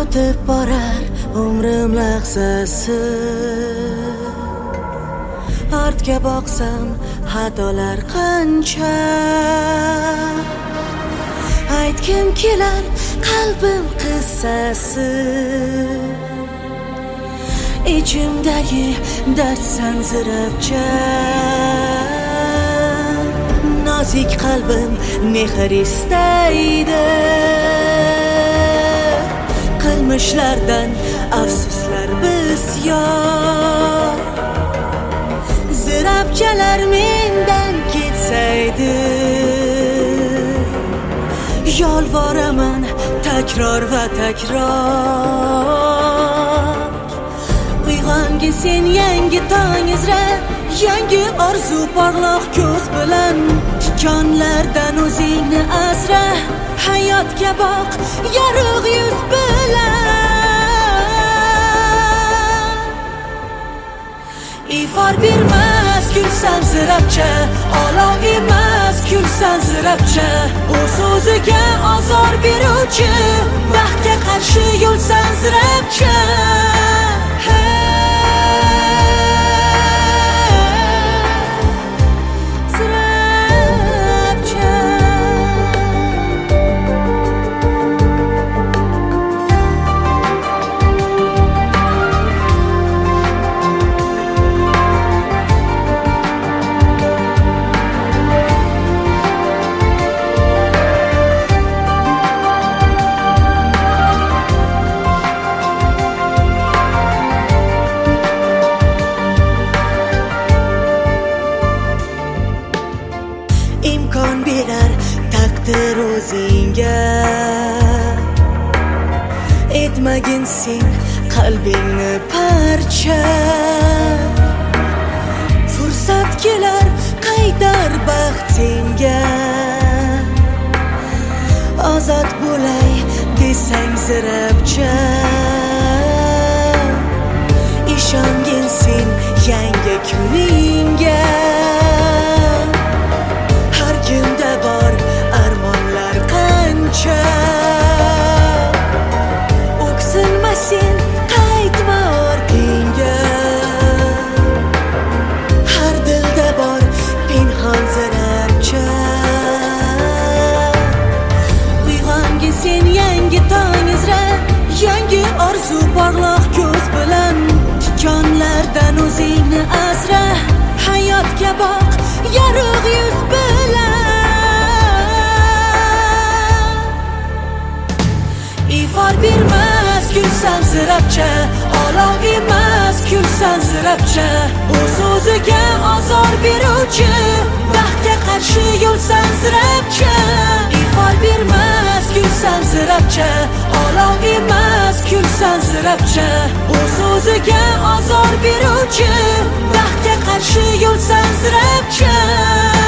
o'tib borar umrim lahzasi. Ortga boqsam xatolar qancha, aytgim kelar qalbim qissasi. İçimdagi dard sanzirabcha, nozik qalbim mehr istaydi. Qilmishlardan afsuslar bisyor, zirabchalar mendan ketsaydi. Yolvoraman takror va takror, uyg'ongin sen yangi tong izra, yangi orzu porloq ko'z bilan. Tikonlardan o'zingni asra, hayotga boq yorug' yuz bilan. Ifor bermas kulsan zirabcha, olov emas kulsan zirabcha. O'z o'ziga ozor beruvchi, baxtga qarshi yo'lsan zirabcha. İmkon berar taqdir o'zingga, etmagin sen qalbingni parcha. Fursat kelar qaydar baxt senga, ozod bo'lay desang zirabcha. Ishongin sen yangi kuningga, kunda bor armonlar qancha. O'ksinma sen, qaytma ortingga, har dilda bor pinhon zirabcha. Uyg'ongin sen yangi tong izra, yangi orzu porloq ko'z bilan. Tikonlardan o'zingni asra, hayotga boq yorug' yuz bilan. Ifor bermas kulsan zirabcha, olov emas kulsan zirabcha. O'z o'ziga ozor beruvchi, baxtga qarshi yo'lsan zirabcha. Ifor bermas kulsan zirabcha, olov emas kulsan zirabcha. O'z o'ziga ozor beruvchi, baxtga qarshi yo'lsan zirabcha.